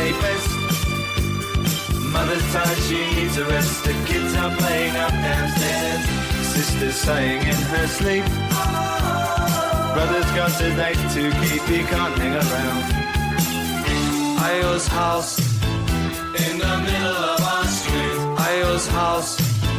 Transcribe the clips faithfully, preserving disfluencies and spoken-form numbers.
play best. Mother's tired, she needs a rest. The kids are playing up downstairs. Sister's sighing in her sleep. Brother's got a date to keep, he can't hang around. Isle's house in the middle of our street. Isle's house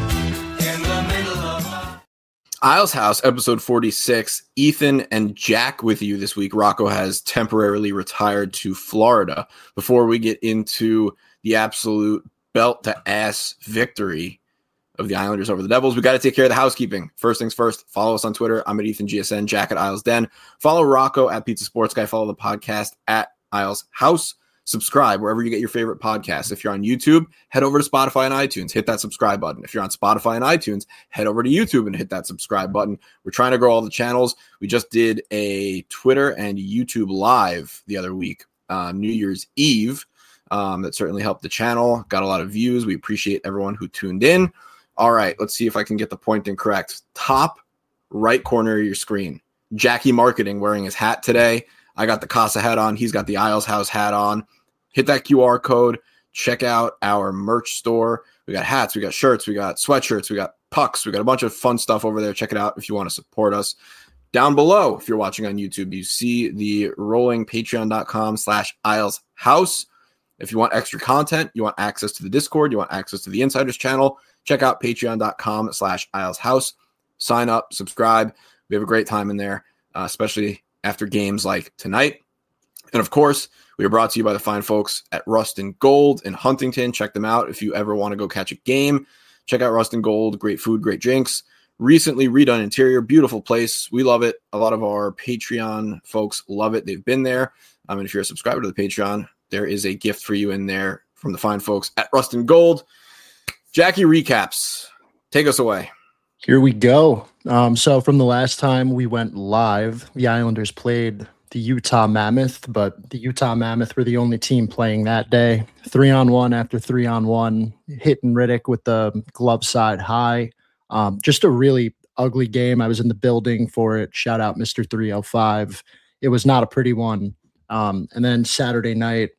in the middle of our... Isle's House, episode forty-six. Ethan and Jack with you this week. Rocco has temporarily retired to Florida. Before we get into the absolute belt-to-ass victory of the Islanders over the Devils, we got to take care of the housekeeping. First things first, follow us on Twitter. I'm at Ethan G S N, Jack at Isles Den. Follow Rocco at Pizza Sports Guy. Follow the podcast at Isles House. Subscribe wherever you get your favorite podcasts. If you're on YouTube, head over to Spotify and iTunes. Hit that subscribe button. If you're on Spotify and iTunes, head over to YouTube and hit that subscribe button. We're trying to grow all the channels. We just did a Twitter and YouTube live the other week, uh, New Year's Eve. Um, that certainly helped the channel. Got a lot of views. We appreciate everyone who tuned in. All right, let's see if I can get the pointing correct. Top right corner of your screen. Jackie Marketing wearing his hat today. I got the Casa hat on. He's got the Isles House hat on. Hit that Q R code. Check out our merch store. We got hats. We got shirts. We got sweatshirts. We got pucks. We got a bunch of fun stuff over there. Check it out if you want to support us. Down below, if you're watching on YouTube, you see the rolling patreon.com slash Isles House. If you want extra content, you want access to the Discord, you want access to the Insiders channel, check out patreon.com slash Isles House. Sign up, subscribe. We have a great time in there, uh, especially after games like tonight. And of course, we are brought to you by the fine folks at Rust and Gold in Huntington. Check them out if you ever want to go catch a game. Check out Rust and Gold. Great food, great drinks. Recently redone interior, beautiful place. We love it. A lot of our Patreon folks love it. They've been there. I mean, if you're a subscriber to the Patreon, there is a gift for you in there from the fine folks at Rust and Gold. Jackie recaps. Take us away. Here we go. Um, so from the last time we went live, the Islanders played the Utah Mammoth, but the Utah Mammoth were the only team playing that day. Three on one after three on one, hitting Riddick with the glove side high. Um, just a really ugly game. I was in the building for it. Shout out Mister three oh five. It was not a pretty one. Um, and then Saturday night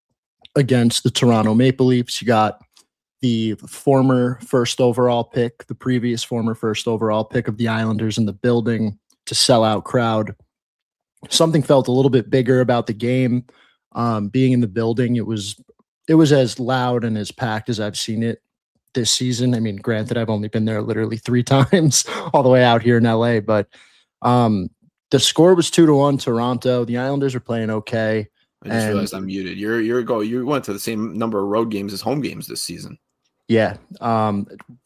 against the Toronto Maple Leafs, you got the former first overall pick, the previous former first overall pick of the Islanders in the building to sell out crowd. Something felt a little bit bigger about the game. Um, being in the building, it was it was as loud and as packed as I've seen it this season. I mean, granted, I've only been there literally three times all the way out here in L A, but um, the score was two to one Toronto. The Islanders are playing okay. I just and, realized I'm muted. You're you're go. You went to the same number of road games as home games this season. Yeah. Um,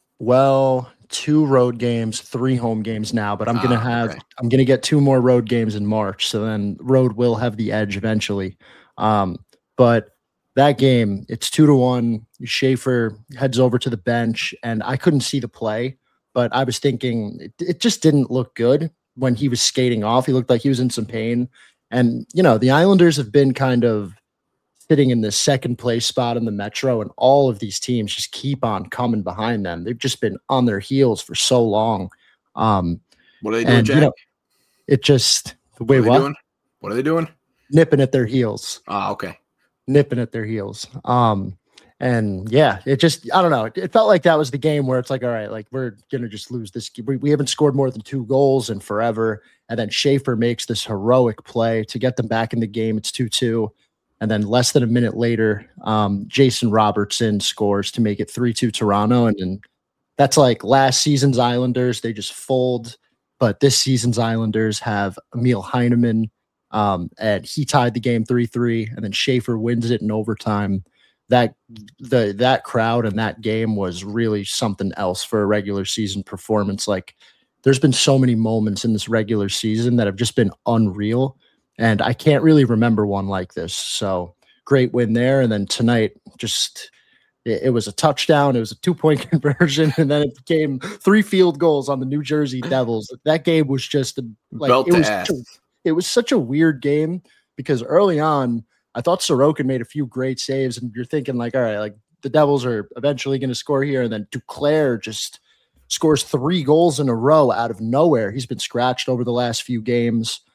well, two road games, three home games now, but I'm gonna ah, have okay. I'm gonna get two more road games in March. So then road will have the edge eventually. Um, but that game, it's two to one. Schaefer heads over to the bench, and I couldn't see the play, but I was thinking it, it just didn't look good when he was skating off. He looked like he was in some pain. And, you know, the Islanders have been kind of sitting in the second place spot in the Metro, and all of these teams just keep on coming behind them. They've just been on their heels for so long. Um, what are they doing, and, Jack? You know, it just – wait, what? Are what? Doing? What are they doing? Nipping at their heels. Ah, okay. Nipping at their heels. Um, and, yeah, it just – I don't know. It, it felt like that was the game where it's like, all right, like we're going to just lose this. We, we haven't scored more than two goals in forever. And then Schaefer makes this heroic play to get them back in the game. It's two two. And then less than a minute later, um, Jason Robertson scores to make it three two Toronto. And, and that's like last season's Islanders. They just fold. But this season's Islanders have Emil Heineman, um, and he tied the game three three. And then Schaefer wins it in overtime. That the that crowd and that game was really something else for a regular season performance. Like, there's been so many moments in this regular season that have just been unreal. And I can't really remember one like this. So great win there. And then tonight, just it, it was a touchdown. It was a two-point conversion. And then it became three field goals on the New Jersey Devils. That game was just a, like Belt it was, ass. such a, it was such a weird game because early on, I thought Sorokin made a few great saves. And you're thinking like, all right, like the Devils are eventually going to score here. And then Duclair just scores three goals in a row out of nowhere. He's been scratched over the last few games.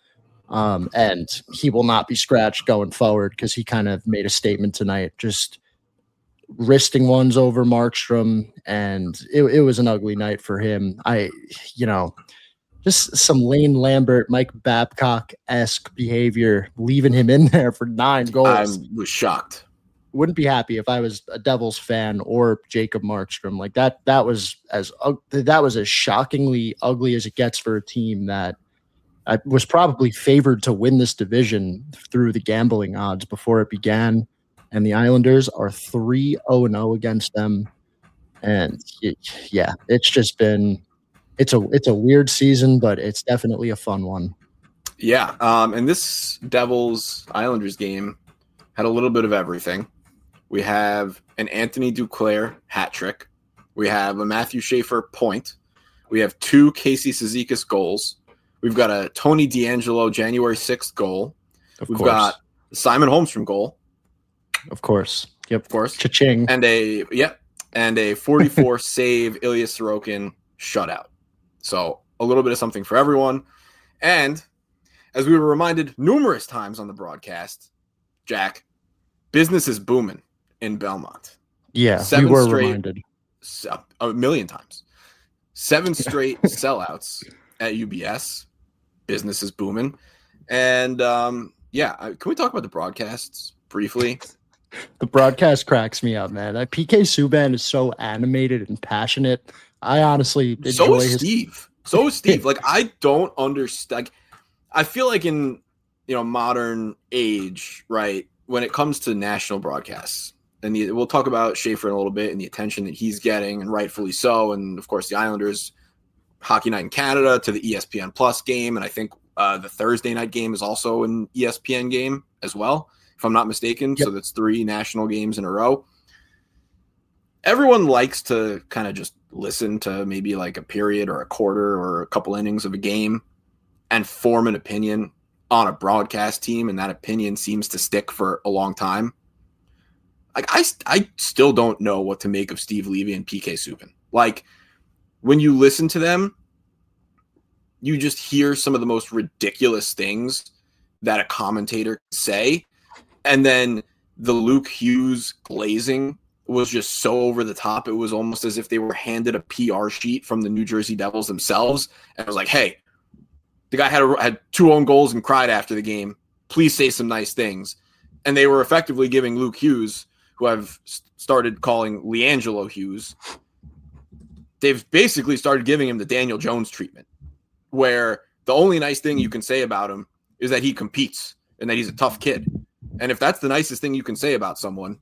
Um, and he will not be scratched going forward because he kind of made a statement tonight, just wristing ones over Markstrom, and it, it was an ugly night for him. I, you know, just some Lane Lambert, Mike Babcock-esque behavior, leaving him in there for nine goals. I was shocked. Wouldn't be happy if I was a Devils fan or Jacob Markstrom. Like that, that was as that was as shockingly ugly as it gets for a team that I was probably favored to win this division through the gambling odds before it began. And the Islanders are three oh and oh against them. And it, yeah, it's just been it's a it's a weird season, but it's definitely a fun one. Yeah, um, and this Devils Islanders game had a little bit of everything. We have an Anthony Duclair hat trick. We have a Matthew Schaefer point. We have two Casey Cizikas goals. We've got a Tony DeAngelo January sixth goal. Of We've course. got Simon Holmstrom goal. Of course. Yep. Of course. Cha-ching. And a yep. And a forty-four save Ilya Sorokin shutout. So a little bit of something for everyone. And as we were reminded numerous times on the broadcast, Jack, business is booming in Belmont. Yeah, Seven we were straight, reminded. A million times. Seven straight sellouts at U B S. Business is booming. And um, yeah, can we talk about the broadcasts briefly? The broadcast cracks me up, man. P K Subban is so animated and passionate. I honestly enjoy so is his. Steve. So is Steve. Like, I don't understand. Like, I feel like in, you know, modern age, right, when it comes to national broadcasts, and the, we'll talk about Schaefer in a little bit and the attention that he's getting, and rightfully so. And of course, the Islanders Hockey Night in Canada to the E S P N Plus game, and I think uh, the Thursday night game is also an E S P N game as well, if I'm not mistaken. Yep. So that's three national games in a row. Everyone likes to kind of just listen to maybe like a period or a quarter or a couple innings of a game and form an opinion on a broadcast team, and that opinion seems to stick for a long time. Like, I, I still don't know what to make of Steve Levy and P K Subban. Like, when you listen to them, you just hear some of the most ridiculous things that a commentator can say. And then the Luke Hughes glazing was just so over the top. It was almost as if they were handed a P R sheet from the New Jersey Devils themselves. And it was like, hey, the guy had, a, had two own goals and cried after the game. Please say some nice things. And they were effectively giving Luke Hughes, who I've started calling LeAngelo Hughes, they've basically started giving him the Daniel Jones treatment, where the only nice thing you can say about him is that he competes and that he's a tough kid. And if that's the nicest thing you can say about someone,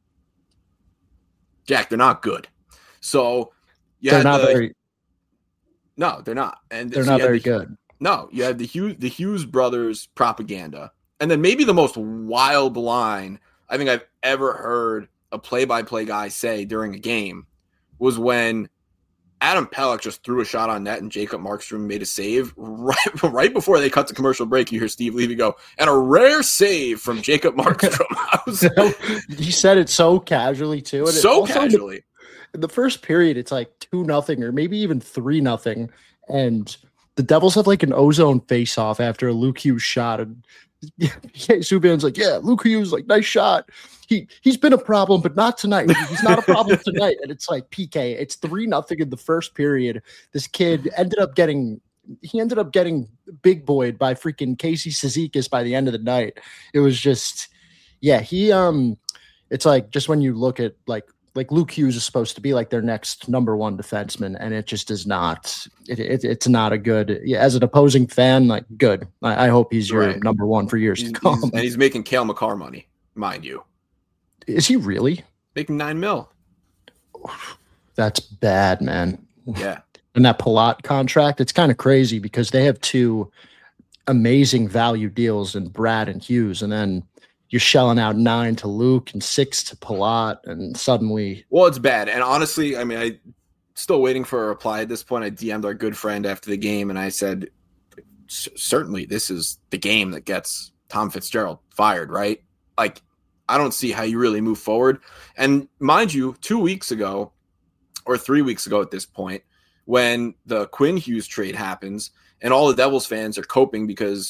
Jack, they're not good. So yeah, they're not the, very. No, they're not, and they're so not very the, good. No, you had the Hughes, the Hughes brothers propaganda, and then maybe the most wild line I think I've ever heard a play-by-play guy say during a game was when Adam Pelech just threw a shot on net and Jacob Markstrom made a save. Right, right before they cut to commercial break, you hear Steve Levy go, and a rare save from Jacob Markstrom. I was like, he said it so casually, too. And so casually. In the, in the first period, it's like two nothing or maybe even three nothing. And the Devils have like an ozone face-off after a Luke Hughes shot. And yeah, Subban's like, yeah, Luke Hughes, like, nice shot. He, he's been a problem, but not tonight. He's not a problem tonight. And it's like, P K, it's three nothing in the first period. This kid ended up getting he ended up getting big boyed by freaking Casey Cizikas by the end of the night. It was just, yeah, he um it's like just when you look at like like Luke Hughes is supposed to be like their next number one defenseman, and it just is not. It, it it's not a good. Yeah, as an opposing fan, like good. I, I hope he's your right. number one for years he's, to come. He's, and he's making Cale Makar money, mind you. Is he really making nine mil? That's bad, man. Yeah. And that Palat contract, it's kind of crazy because they have two amazing value deals in Brad and Hughes, and then you're shelling out nine to Luke and six to Palat, and suddenly, well, it's bad. And honestly, I mean, I still waiting for a reply at this point. I D M'd our good friend after the game, and I said, certainly, this is the game that gets Tom Fitzgerald fired, right? Like, I don't see how you really move forward. And mind you, two weeks ago, or three weeks ago at this point, when the Quinn Hughes trade happens, and all the Devils fans are coping because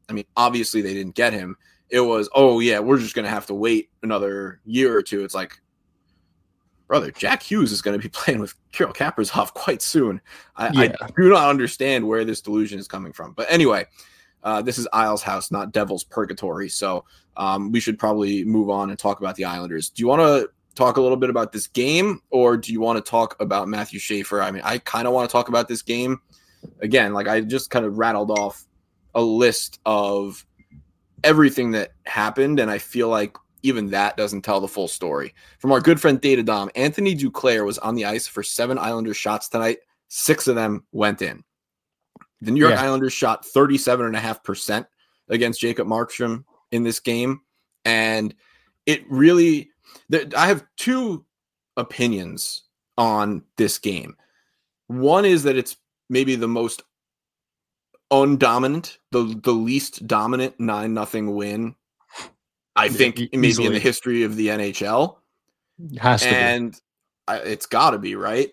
I mean, obviously they didn't get him. It was, oh yeah, we're just going to have to wait another year or two. It's like, brother, Jack Hughes is going to be playing with Kirill Kaprizov quite soon. I, yeah. I do not understand where this delusion is coming from. But anyway, uh, this is Isles' house, not Devil's Purgatory. So um, we should probably move on and talk about the Islanders. Do you want to talk a little bit about this game, or do you want to talk about Matthew Schaefer? I mean, I kind of want to talk about this game. Again, like I just kind of rattled off a list of everything that happened, and I feel like even that doesn't tell the full story. From our good friend Data Dom, Anthony Duclair was on the ice for seven Islanders shots tonight. Six of them went in. The New York yeah. Islanders shot thirty-seven point five percent against Jacob Markstrom in this game. And it really, I have two opinions on this game. One is that it's maybe the most undominant, the, the least dominant nine nothing win I think yeah, maybe easily. in the history of the N H L. It has to and be. I, it's got to be, right?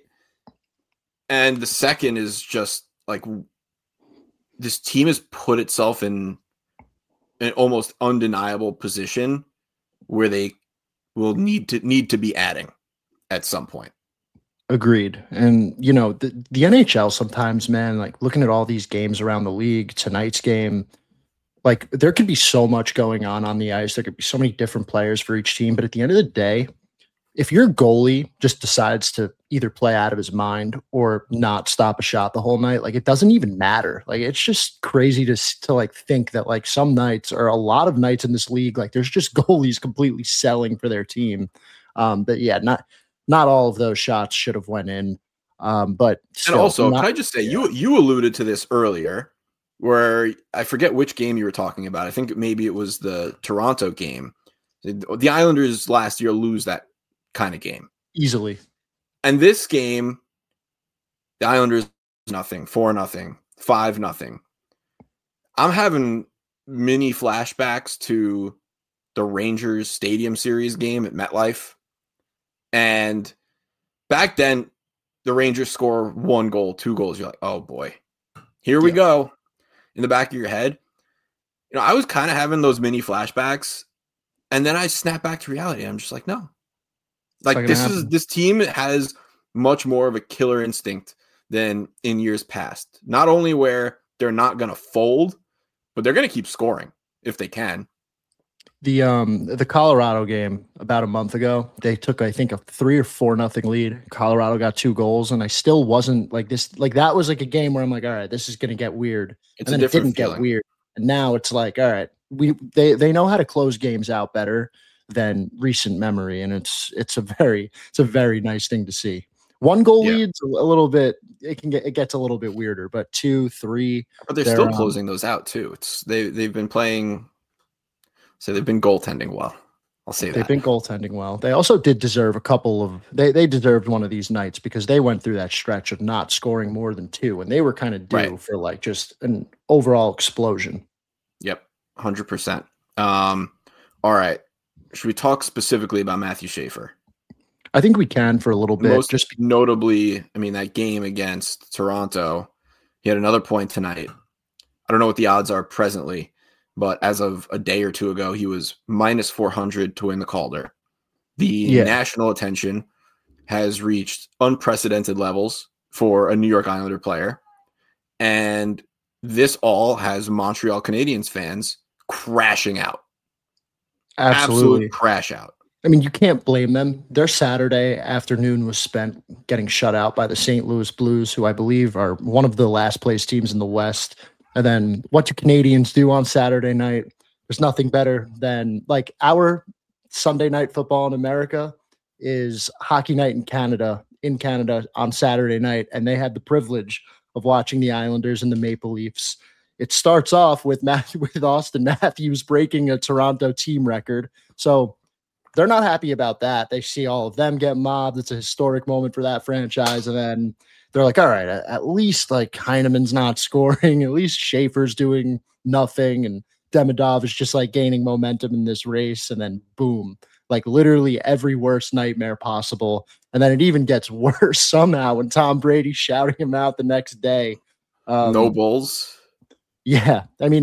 And the second is just like this team has put itself in an almost undeniable position where they will need to need to be adding at some point. Agreed. And, you know, the, the N H L sometimes, man, like looking at all these games around the league, tonight's game, like there could be so much going on on the ice. There could be so many different players for each team. But at the end of the day, if your goalie just decides to either play out of his mind or not stop a shot the whole night, like it doesn't even matter. Like it's just crazy to, to like think that like some nights or a lot of nights in this league, like there's just goalies completely selling for their team. Um, but yeah, not, not all of those shots should have went in. Um, but still, and also, not, can I just say, yeah. you, you alluded to this earlier, where I forget which game you were talking about. I think maybe it was the Toronto game. The Islanders last year lose that kind of game easily. And this game, the Islanders nothing, four nothing, five nothing. I'm having mini flashbacks to the Rangers Stadium Series game at MetLife. And back then, the Rangers score one goal, two goals. You're like, oh boy, here we yeah. go. In the back of your head, you know, I was kind of having those mini flashbacks, and then I snap back to reality. I'm just like, no, like this happen. is this team has much more of a killer instinct than in years past. Not only where they're not going to fold, but they're going to keep scoring if they can. The um the Colorado game about a month ago, they took I think a three or four nothing lead. Colorado got two goals, and I still wasn't like this. Like that was like a game where I'm like, all right, this is gonna get weird. It's and then a it didn't feeling. get weird. And now it's like, all right, we they they know how to close games out better than recent memory, and it's it's a very it's a very nice thing to see. One goal yeah. leads a little bit. It can get it gets a little bit weirder, but two, three, but they're, they're still um, closing those out too. It's they they've been playing. So they've been goaltending well. I'll say that. They've been goaltending well. They also did deserve a couple of they they deserved one of these nights because they went through that stretch of not scoring more than two, and they were kind of due right. for like just an overall explosion. Yep, one hundred percent. Um, all right. Should we talk specifically about Matthew Schaefer? I think we can for a little bit. Most just notably, I mean, that game against Toronto, he had another point tonight. I don't know what the odds are presently, but as of a day or two ago, he was minus four hundred to win the Calder. The yeah. national attention has reached unprecedented levels for a New York Islander player. And this all has Montreal Canadiens fans crashing out. Absolutely. Absolute crash out. I mean, you can't blame them. Their Saturday afternoon was spent getting shut out by the Saint Louis Blues, who I believe are one of the last place teams in the West. And then what do Canadians do on Saturday night? There's nothing better than like our Sunday night football in America is hockey night in Canada, in Canada on Saturday night. And they had the privilege of watching the Islanders and the Maple Leafs. It starts off with Matt, with Austin Matthews breaking a Toronto team record. So they're not happy about that. They see all of them get mobbed. It's a historic moment for that franchise. And then they're like, all right, at least like Heineman's not scoring. At least Schaefer's doing nothing. And Demidov is just like gaining momentum in this race. And then boom, like literally every worst nightmare possible. And then it even gets worse somehow when Tom Brady's shouting him out the next day. Um, no Bulls. Yeah. I mean,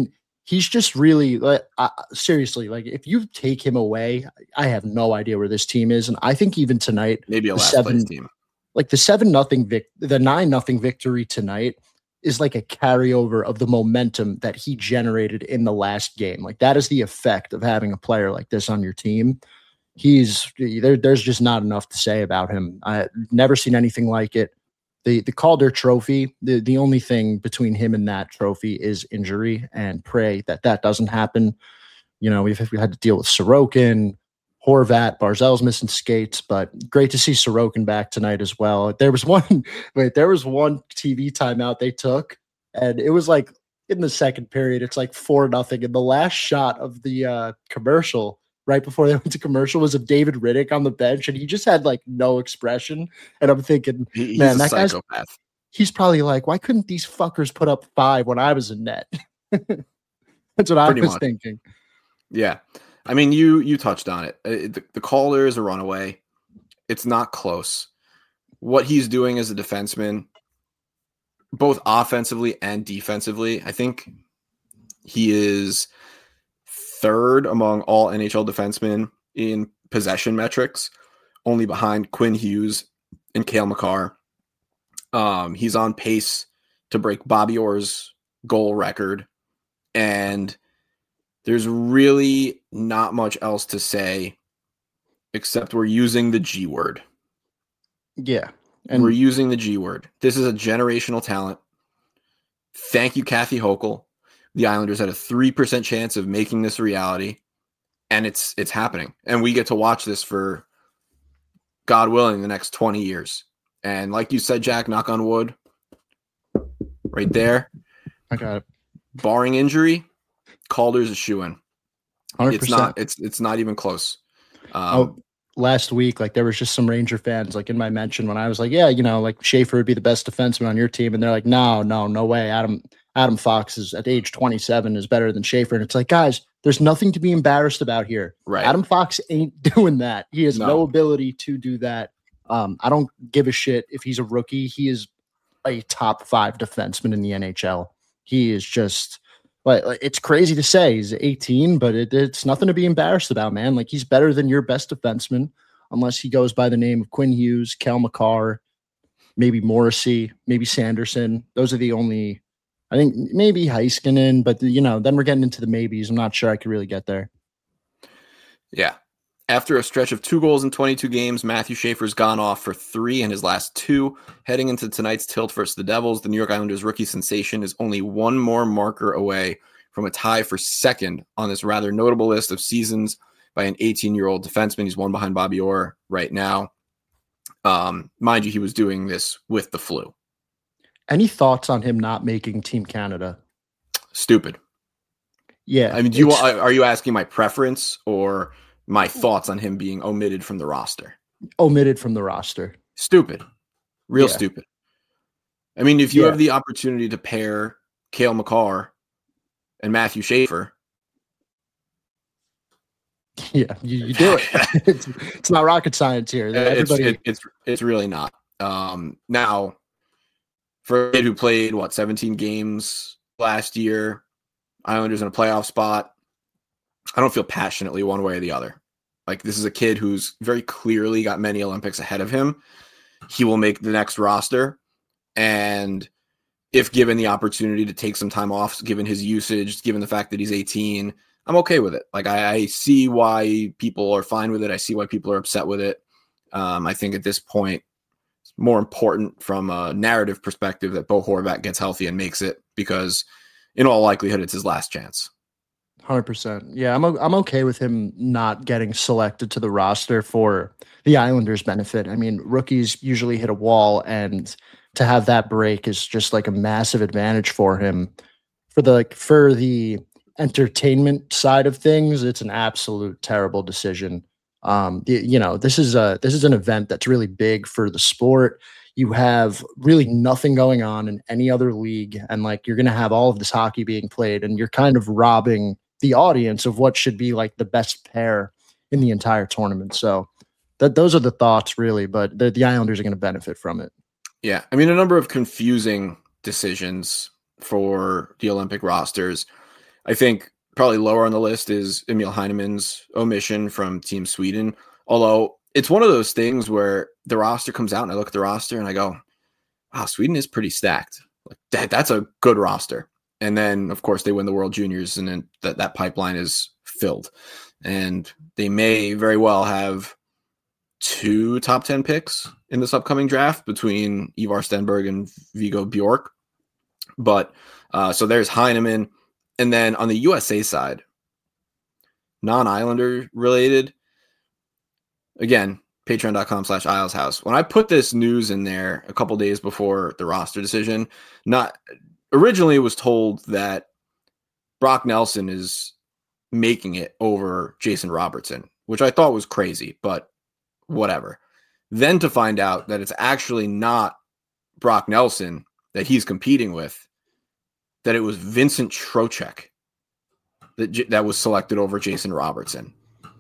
he's just really like uh, seriously, like if you take him away, I have no idea where this team is. And I think even tonight, maybe a last seven, place team, like the seven nothing vic, the nine nothing victory tonight is like a carryover of the momentum that he generated in the last game. Like that is the effect of having a player like this on your team. He's there. There's just not enough to say about him. I've never seen anything like it. The the Calder Trophy, the, the only thing between him and that trophy is injury, and pray that that doesn't happen. You know, we've, we had to deal with Sorokin, Horvat, Barzell's missing skates, but great to see Sorokin back tonight as well. There was one, wait, there was one T V timeout they took, and it was like in the second period, it's like four nothing. And the last shot of the uh, commercial right before they went to commercial was of David Riddick on the bench, and he just had like no expression. And I'm thinking, he, he's man, a that psychopath. guy's, he's probably like, why couldn't these fuckers put up five when I was in net? That's what Pretty I was much. thinking. Yeah. I mean, you you touched on it. Uh, The, the Calder is a runaway. It's not close. What he's doing as a defenseman, both offensively and defensively, I think he is third among all N H L defensemen in possession metrics, only behind Quinn Hughes and Cale Makar. Um, he's on pace to break Bobby Orr's goal record, and there's really not much else to say except we're using the G word. Yeah. And we're using the G word. This is a generational talent. Thank you, Kathy Hochul. The Islanders had a three percent chance of making this a reality, and it's it's happening. And we get to watch this for, God willing, the next twenty years. And like you said, Jack, knock on wood, right there. I got it. Barring injury, Calder's a shoo-in. one hundred percent. It's not. It's it's not even close. Um, oh, last week, like there was just some Ranger fans, like in my mention, when I was like, "Yeah, you know, like Schaefer would be the best defenseman on your team," and they're like, "No, no, no way. Adam Adam Fox is at age twenty-seven is better than Schaefer." And it's like, guys, there's nothing to be embarrassed about here. Right. Adam Fox ain't doing that. He has no, No. ability to do that. Um, I don't give a shit if he's a rookie. He is a top five defenseman in the N H L. He is just. Like, it's crazy to say he's eighteen, but it, it's nothing to be embarrassed about, man. Like, he's better than your best defenseman, unless he goes by the name of Quinn Hughes, Cale Makar, maybe Morrissey, maybe Sanderson. Those are the only, I think maybe Heiskanen, but you know, then we're getting into the maybes. I'm not sure I could really get there. Yeah. After a stretch of two goals in twenty-two games, Matthew Schaefer's gone off for three in his last two. Heading into tonight's tilt versus the Devils, the New York Islanders rookie sensation is only one more marker away from a tie for second on this rather notable list of seasons by an eighteen-year-old defenseman. He's one behind Bobby Orr right now. Um, mind you, he was doing this with the flu. Any thoughts on him not making Team Canada? Stupid. Yeah. I mean, do you want, are you asking my preference or my thoughts on him being omitted from the roster? Omitted from the roster. Stupid. Real Yeah. stupid. I mean, if you Yeah. have the opportunity to pair Cale Makar and Matthew Schaefer. Yeah, you, you do it. it's, it's not rocket science here. It's, Everybody, it, it's, it's really not. Um, now, for a kid who played, what, seventeen games last year, Islanders in a playoff spot, I don't feel passionately one way or the other. Like, this is a kid who's very clearly got many Olympics ahead of him. He will make the next roster. And if given the opportunity to take some time off, given his usage, given the fact that he's eighteen, I'm okay with it. Like, I, I see why people are fine with it. I see why people are upset with it. Um, I think at this point, it's more important from a narrative perspective that Bo Horvat gets healthy and makes it, because in all likelihood, it's his last chance. one hundred percent. Yeah, I'm o- I'm okay with him not getting selected to the roster for the Islanders' benefit. I mean, rookies usually hit a wall, and to have that break is just like a massive advantage for him. For the for the entertainment side of things, it's an absolute terrible decision. Um, the, you know, this is a this is an event that's really big for the sport. You have really nothing going on in any other league, and like you're going to have all of this hockey being played, and you're kind of robbing the audience of what should be like the best pair in the entire tournament. So that those are the thoughts, really. But the, the Islanders are going to benefit from it. Yeah, I mean, a number of confusing decisions for the Olympic rosters. I think probably lower on the list is Emil Heinemann's omission from Team Sweden. Although it's one of those things where the roster comes out and I look at the roster and I go, wow, Sweden is pretty stacked. Like that, that's a good roster. And then, of course, they win the World Juniors, and then that, that pipeline is filled. And they may very well have two top ten picks in this upcoming draft between Ivar Stenberg and Viggo Bjork. But uh, so there's Heinemann. And then on the U S A side, non-Islander related, again, patreon.com slash Isles House. When I put this news in there a couple days before the roster decision, not originally it was told that Brock Nelson is making it over Jason Robertson, which I thought was crazy, but whatever. Then to find out that it's actually not Brock Nelson that he's competing with, that it was Vincent Trocheck that, that was selected over Jason Robertson.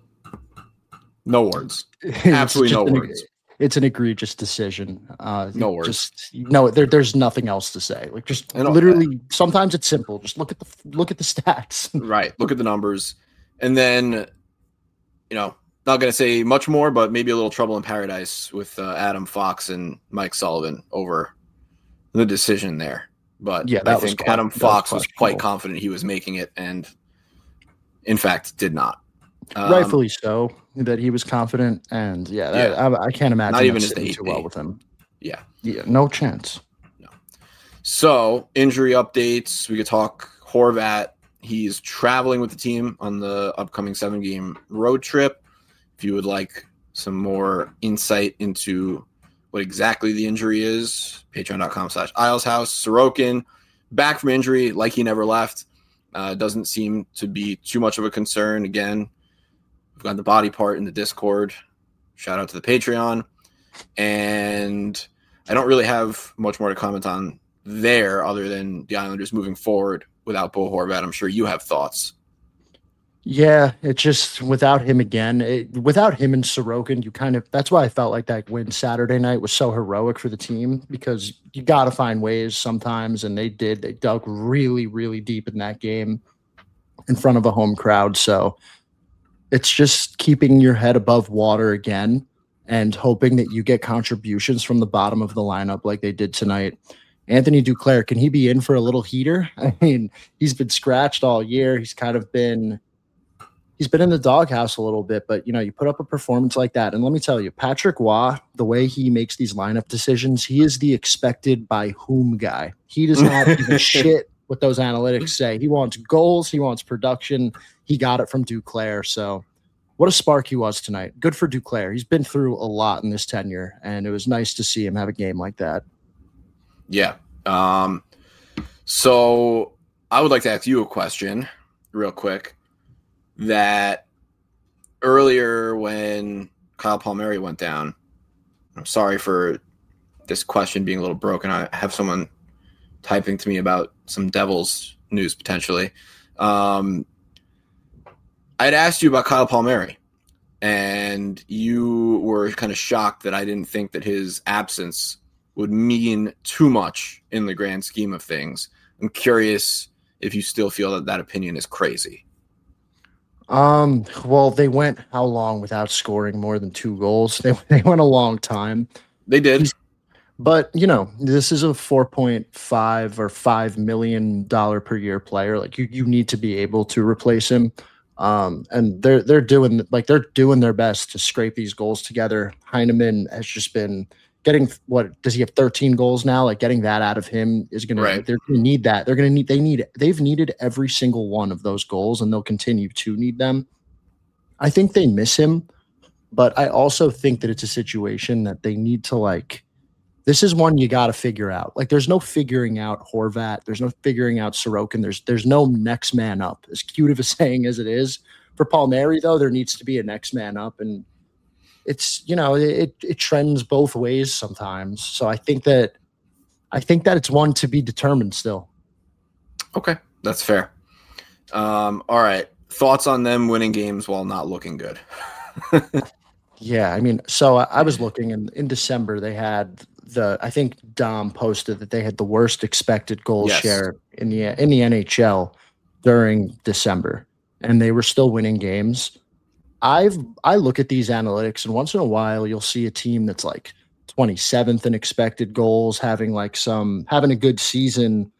No words. Absolutely no an, words. It's an egregious decision. Uh, no words. Just no. There, there's nothing else to say. Like just literally. Sometimes it's simple. Just look at the look at the stats. Right. Look at the numbers, and then, you know, not going to say much more, but maybe a little trouble in paradise with uh, Adam Fox and Mike Sullivan over the decision there. But yeah, I that think was Adam quite, Fox was, was quite confident he was making it, and in fact did not. Um, Rightfully so, that he was confident, and yeah, that, yeah. I, I can't imagine not even sitting too well with him. Yeah, yeah, no chance. No. So injury updates. We could talk Horvat. He's traveling with the team on the upcoming seven-game road trip. If you would like some more insight into what exactly the injury is, patreon.com slash Isles House. Sorokin back from injury, like he never left. Uh, doesn't seem to be too much of a concern. Again, we've got the body part in the Discord. Shout out to the Patreon. And I don't really have much more to comment on there other than the Islanders moving forward without Bo Horvat. I'm sure you have thoughts. Yeah, it's just without him again, it, without him and Sorokin, you kind of, that's why I felt like that win Saturday night was so heroic for the team, because you got to find ways sometimes. And they did, they dug really, really deep in that game in front of a home crowd. So it's just keeping your head above water again and hoping that you get contributions from the bottom of the lineup like they did tonight. Anthony Duclair, can he be in for a little heater? I mean, he's been scratched all year. He's kind of been, he's been in the doghouse a little bit, but you know, you put up a performance like that. And let me tell you, Patrick Waugh, the way he makes these lineup decisions, he is the expected by whom guy. He does not give a shit what those analytics say. He wants goals. He wants production. He got it from Duclair. So what a spark he was tonight. Good for Duclair. He's been through a lot in this tenure, and it was nice to see him have a game like that. Yeah. Um, so I would like to ask you a question real quick. That earlier when Kyle Palmieri went down, I'm sorry for this question being a little broken. I have someone typing to me about some Devils news potentially. Um, I had asked you about Kyle Palmieri, and you were kind of shocked that I didn't think that his absence would mean too much in the grand scheme of things. I'm curious if you still feel that that opinion is crazy. Um, well, they went how long without scoring more than two goals? They they went a long time. They did. He's, but, you know, this is a four point five or five million dollars per year player. Like you, you need to be able to replace him. Um, and they're they're doing like they're doing their best to scrape these goals together. Heinemann has just been getting, what does he have, thirteen goals now? Like getting that out of him is gonna right. They're gonna need that. They're gonna need they need they've needed every single one of those goals, and they'll continue to need them. I think they miss him, but I also think that it's a situation that they need to like. This is one you got to figure out. Like, there's no figuring out Horvat. There's no figuring out Sorokin. There's there's no next man up. As cute of a saying as it is for Palmieri, though, there needs to be a next man up, and it's, you know, it it trends both ways sometimes. So I think that I think that it's one to be determined still. Okay, that's fair. Um, all right, thoughts on them winning games while not looking good? Yeah, I mean, so I, I was looking, and in December they had the I think Dom posted that they had the worst expected goal yes. share in the in the N H L. during December, and they were still winning games. I've I look at these analytics, and once in a while you'll see a team that's like twenty-seventh in expected goals, having like some having a good season,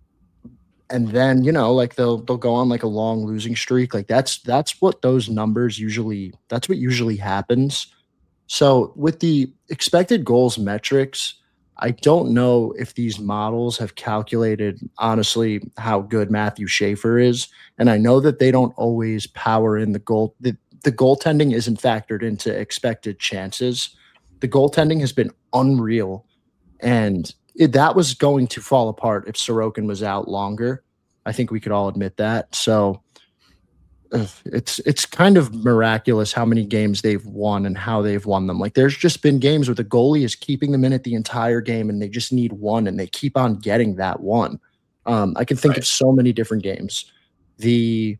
and then you know like they'll they'll go on like a long losing streak. Like that's that's what those numbers usually that's what usually happens. So with the expected goals metrics, I don't know if these models have calculated honestly how good Matthew Schaefer is, and I know that they don't always power in the goal. The, the goaltending isn't factored into expected chances. The goaltending has been unreal, and it, that was going to fall apart if Sorokin was out longer. I think we could all admit that. So uh, it's it's kind of miraculous how many games they've won and how they've won them. Like there's just been games where the goalie is keeping them in it the entire game, and they just need one, and they keep on getting that one. Um, I can think right. of so many different games. The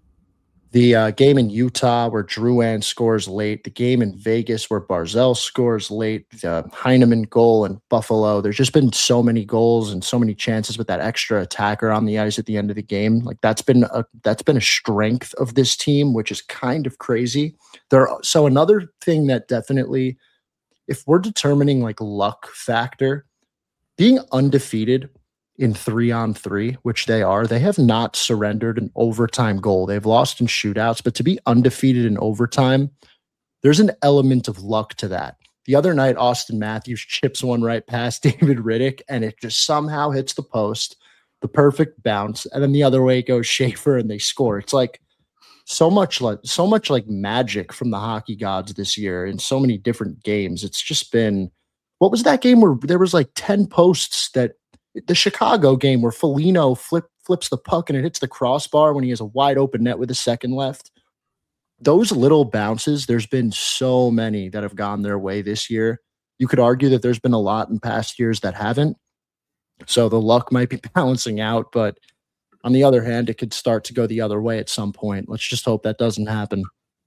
The uh, game in Utah where Drouin scores late, the game in Vegas where Barzal scores late, the Heineman goal in Buffalo. There's just been so many goals and so many chances with that extra attacker on the ice at the end of the game. Like that's been a that's been a strength of this team, which is kind of crazy. There, so another thing that definitely, if we're determining like luck factor, being undefeated in three on three, which they are, they have not surrendered an overtime goal. They've lost in shootouts, but to be undefeated in overtime, there's an element of luck to that. The other night, Austin Matthews chips one right past David Riddick, and it just somehow hits the post, the perfect bounce, and then the other way goes Schaefer, and they score. It's like so much like so much like magic from the hockey gods this year in so many different games. It's just been, what was that game where there was like ten posts that the Chicago game where Foligno flip, flips the puck and it hits the crossbar when he has a wide open net with a second left. Those little bounces, there's been so many that have gone their way this year. You could argue that there's been a lot in past years that haven't. So the luck might be balancing out, but on the other hand, it could start to go the other way at some point. Let's just hope that doesn't happen.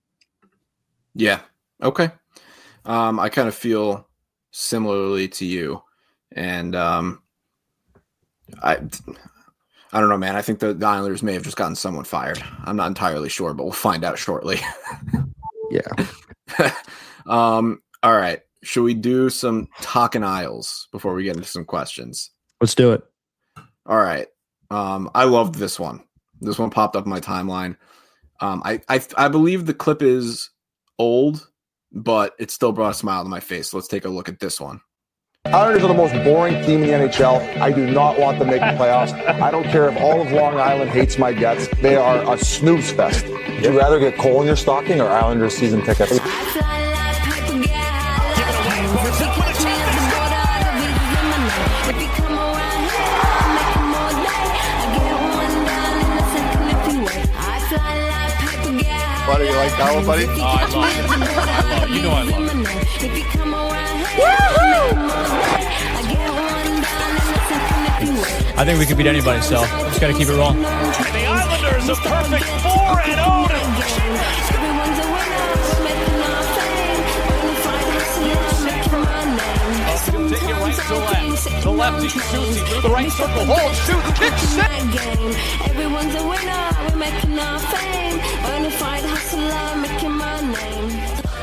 Yeah. Okay. Um, I kind of feel similarly to you. And, um, I I don't know, man. I think the, the Islanders may have just gotten someone fired. I'm not entirely sure, but we'll find out shortly. Yeah. um. All right. Should we do some talking Isles before we get into some questions? Let's do it. All right. Um. I loved this one. This one popped up in my timeline. Um. I I I believe the clip is old, but it still brought a smile to my face. So let's take a look at this one. Islanders are the most boring team in the N H L. I do not want them making playoffs. I don't care if all of Long Island hates my guts. They are a snooze fest. Would you rather get coal in your stocking or Islanders season tickets? Buddy, you like that one, buddy? Oh, I love it. I love it. You know I love it. I think we can beat anybody, so just got to keep it rolling. And the Islanders a perfect four and oh. Take it right to left. To lefty. Susie through the right circle. Hold, shoot, kick, set. Everyone's a winner. We're making our fame. Bonafide hustler, making my name.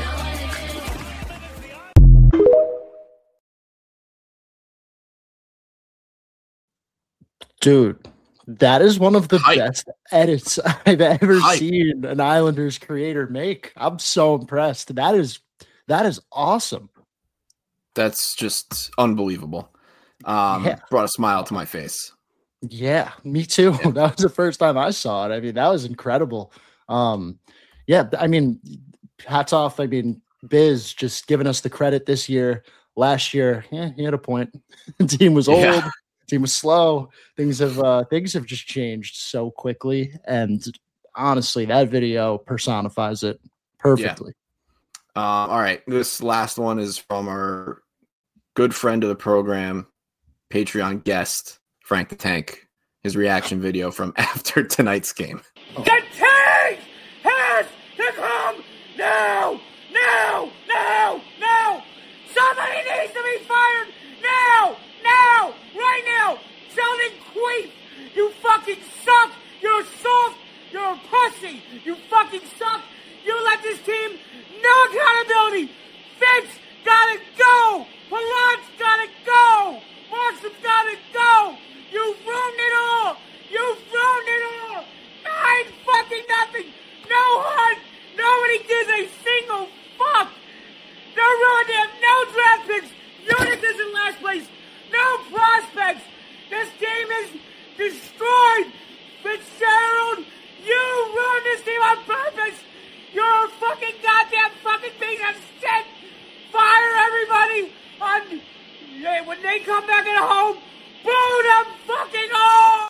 Dude, that is one of the Hype. best edits I've ever Hype. seen an Islanders creator make. I'm so impressed. That is that is awesome. That's just unbelievable. Um, Yeah. Brought a smile to my face. Yeah, me too. Yeah. That was the first time I saw it. I mean, that was incredible. Um, yeah, I mean, hats off. I mean, Biz just giving us the credit this year. Last year, yeah, he had a point. The team was old. Yeah. Team was slow. Things have uh, things have just changed so quickly. And honestly, that video personifies it perfectly. Um, all right. This last one is from our good friend of the program, Patreon guest, Frank the Tank. His reaction video from after tonight's game. The tank has to come now, now, now, now. Somebody needs to be fired now, now, right now. Sheldon Queef, you fucking suck. You're soft. You're a pussy. You fucking suck. You let this team no accountability. Fitz gotta go. Pallant's gotta go. Markstrom's gotta go. You've ruined it all. You've ruined it all. Nine fucking nothing. No heart. Nobody gives a single fuck. They're ruined. They have no draft picks. Unis is in last place. No prospects. This team is destroyed. Fitzgerald, you ruined this team on purpose. You're a fucking goddamn fucking piece of shit. Fire everybody. On yeah, when they come back at home, boo them fucking all.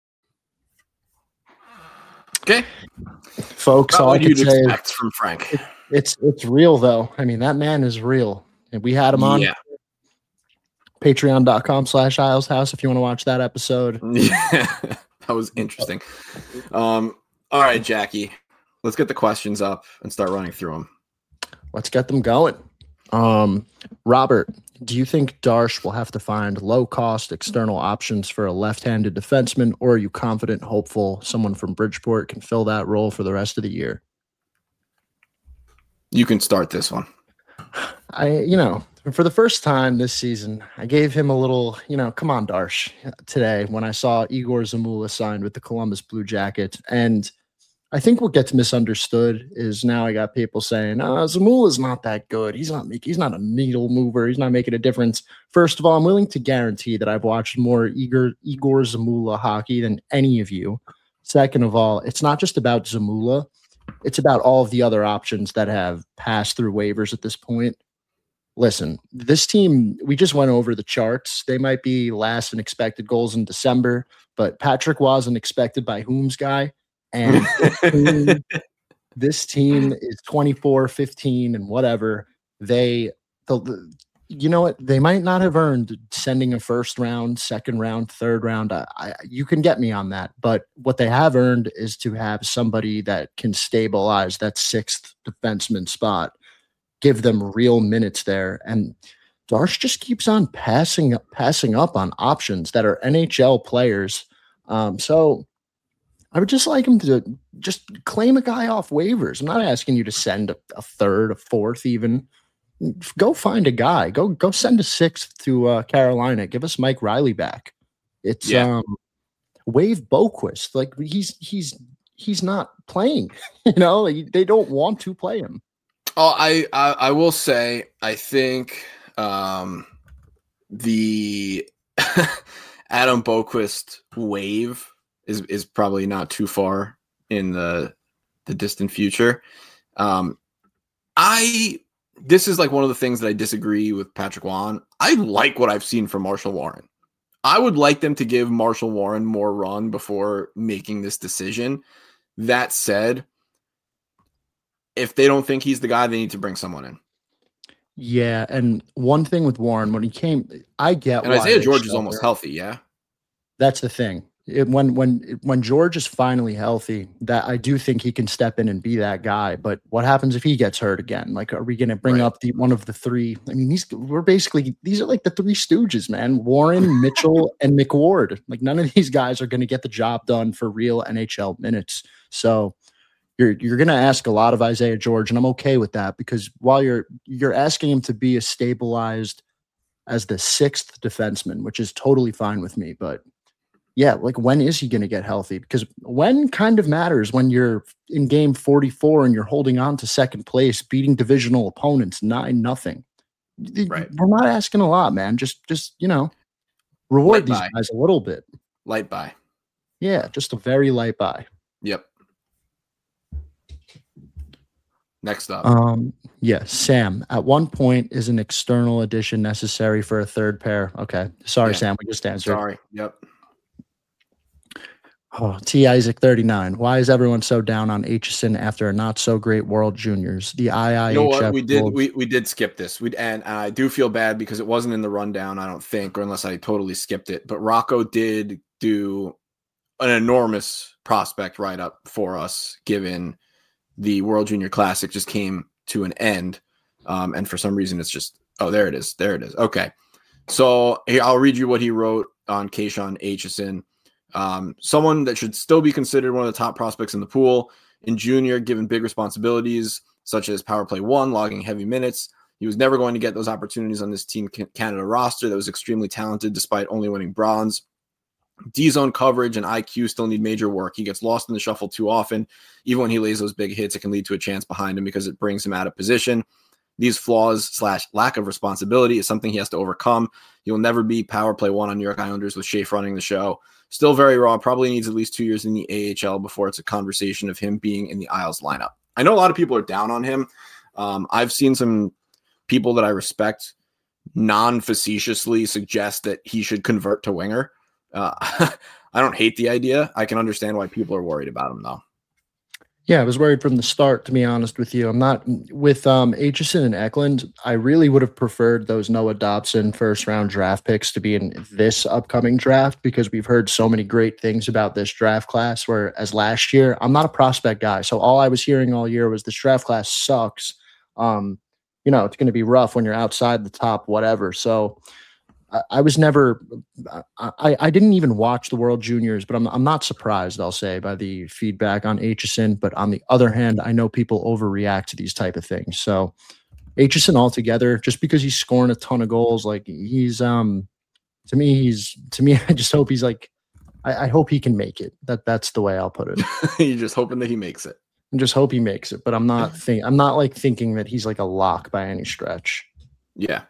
Okay, Folks, Not all I what can you'd say is expect from Frank. it's it's real though. I mean, that man is real. And we had him on Yeah. patreon.com slash Isles House if you want to watch that episode. Yeah, that was interesting. Um, all right, Jackie, let's get the questions up and start running through them. Let's get them going. Um, Robert, do you think Darsh will have to find low-cost external options for a left-handed defenseman, or are you confident, hopeful someone from Bridgeport can fill that role for the rest of the year? You can start this one. I, you know, for the first time this season, I gave him a little, you know, come on, Darsh, today when I saw Igor Zamula signed with the Columbus Blue Jackets. And I think what gets misunderstood is now I got people saying, oh, Zamula's not that good. He's not making, he's not a needle mover. He's not making a difference. First of all, I'm willing to guarantee that I've watched more Igor, Igor Zamula hockey than any of you. Second of all, it's not just about Zamula. It's about all of the other options that have passed through waivers at this point. Listen, this team, we just went over the charts. They might be last in expected goals in December, but Patrick was an expected by whom's guy. And this team, this team is twenty-four, fifteen, and whatever. They, the, you know what? They might not have earned sending a first round, second round, third round. I, I, you can get me on that. But what they have earned is to have somebody that can stabilize that sixth defenseman spot, give them real minutes there. And Darsh just keeps on passing, passing up on options that are N H L players. Um, so I would just like him to just claim a guy off waivers. I'm not asking you to send a, a third, a fourth, even. Go find a guy. Go go send a sixth to uh, Carolina. Give us Mike Riley back. It's Yeah. um, waive Boquist. Like he's he's he's not playing. You know, like, they don't want to play him. Oh, I, I I will say I think um, the Adam Boquist wave is is probably not too far in the the distant future. Um, I this is like one of the things that I disagree with Patrick Wan. I like what I've seen from Marshall Warren. I would like them to give Marshall Warren more run before making this decision. That said, if they don't think he's the guy, they need to bring someone in. Yeah, and one thing with Warren, when he came, I get And why Isaiah they George is shelter. almost healthy, yeah? That's the thing. It, when when when George is finally healthy, that I do think he can step in and be that guy. But what happens if he gets hurt again? Like, are we going to bring Right. up the one of the three? I mean, these we're basically these are like the three stooges, man. Warren, Mitchell, and McWard. Like, none of these guys are going to get the job done for real N H L minutes. So you're you're going to ask a lot of Isaiah George, and I'm okay with that because while you're you're asking him to be as stabilized as the sixth defenseman, which is totally fine with me, but. Yeah, like when is he going to get healthy? Because when kind of matters when you're in game forty-four and you're holding on to second place, beating divisional opponents nine nothing. Right. We're not asking a lot, man. Just just you know, reward Light these buy. guys a little bit. Light buy. Yeah, just a very light buy. Yep. Next up. Um, yeah, Sam. At one point, is an external addition necessary for a third pair? Okay, sorry, Yeah. Sam. We just answered. Sorry. Yep. Oh, T. Isaac thirty-nine. Why is everyone so down on Aitchison after a not so great World Juniors? The I I H F. You know what? We did Wolves- we, we did skip this. We and I do feel bad because it wasn't in the rundown, I don't think, or unless I totally skipped it. But Rocco did do an enormous prospect write-up for us, given the World Junior Classic just came to an end. Um, and for some reason it's just oh, there it is. There it is. Okay. So here, I'll read you what he wrote on Keishon Aitchison. Um, someone that should still be considered one of the top prospects in the pool. In junior, given big responsibilities such as power play one, logging heavy minutes, he was never going to get those opportunities on this Team Canada roster that was extremely talented despite only winning bronze. D-zone coverage and I Q still need major work. He gets lost in the shuffle too often. Even when he lays those big hits, it can lead to a chance behind him because it brings him out of position. These flaws slash lack of responsibility is something he has to overcome. He will never be power play one on New York Islanders with Schaefer running the show. Still very raw. Probably needs at least two years in the A H L before it's a conversation of him being in the Isles lineup. I know a lot of people are down on him. Um, I've seen some people that I respect non-facetiously suggest that he should convert to winger. Uh, I don't hate the idea. I can understand why people are worried about him, though. Yeah, I was worried from the start, to be honest with you. I'm not with um, Aitchison and Eklund. I really would have preferred those Noah Dobson first round draft picks to be in this upcoming draft because we've heard so many great things about this draft class. Whereas last year, I'm not a prospect guy. So all I was hearing all year was this draft class sucks. Um, you know, it's going to be rough when you're outside the top, whatever. So I, I was never, I, I didn't even watch the World Juniors, but I'm I'm not surprised, I'll say, by the feedback on Aitchison. But on the other hand, I know people overreact to these type of things. So Aitchison altogether, just because he's scoring a ton of goals, like he's, um, to me, he's, to me, I just hope he's like, I, I hope he can make it. That That's the way I'll put it. You're just hoping that he makes it. And just hope he makes it, but I'm not think I'm not like thinking that he's like a lock by any stretch. Yeah.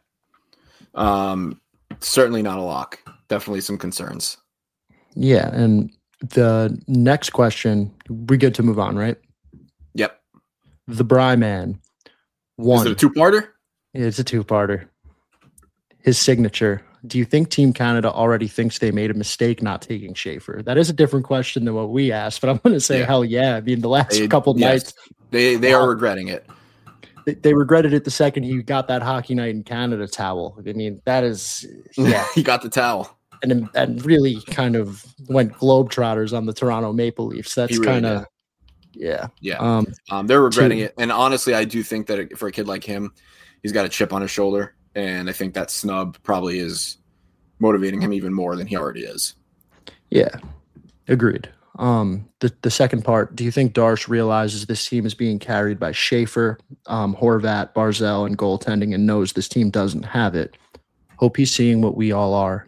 Um, certainly not a lock. Definitely some concerns. Yeah, and the next question, we get to move on, right? Yep. The Bry Man. One. Is it a two-parter? It's a two-parter. His signature. Do you think Team Canada already thinks they made a mistake not taking Schaefer? That is a different question than what we asked, but I'm going to say, yeah. hell yeah. I mean, the last they, couple yes. nights. They they wow. are regretting it. They, they regretted it the second he got that Hockey Night in Canada towel. I mean, that is, yeah. He got the towel. And, and really kind of went Globetrotters on the Toronto Maple Leafs. That's really kind of, yeah. Yeah. Um, um, they're regretting two. it. And honestly, I do think that for a kid like him, he's got a chip on his shoulder. And I think that snub probably is motivating him even more than he already is. Yeah, agreed. Um, the, the second part, do you think Darsh realizes this team is being carried by Schaefer, um, Horvat, Barzal, and goaltending and knows this team doesn't have it? Hope he's seeing what we all are.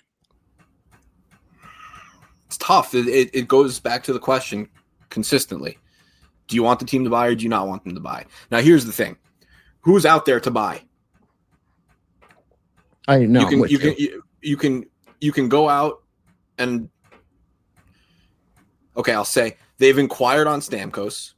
It's tough. It, it, it goes back to the question consistently. Do you want the team to buy or do you not want them to buy? Now, here's the thing. Who's out there to buy? I know. You can, you can, you, you can, you can go out and okay, I'll say they've inquired on Stamkos,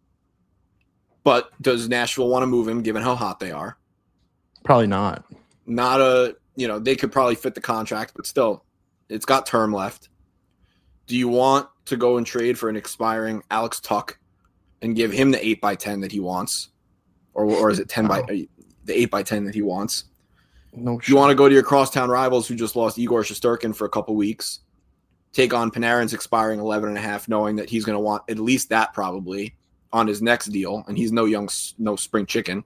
but does Nashville want to move him given how hot they are? Probably not. Not a, you know, they could probably fit the contract, but still, it's got term left. Do you want to go and trade for an expiring Alex Tuck and give him the eight by ten that he wants? Or, or is it ten wow. by the eight by ten that he wants? No, sure. You want to go to your crosstown rivals who just lost Igor Shesterkin for a couple weeks, take on Panarin's expiring eleven and a half, knowing that he's going to want at least that probably on his next deal, and he's no young, no spring chicken.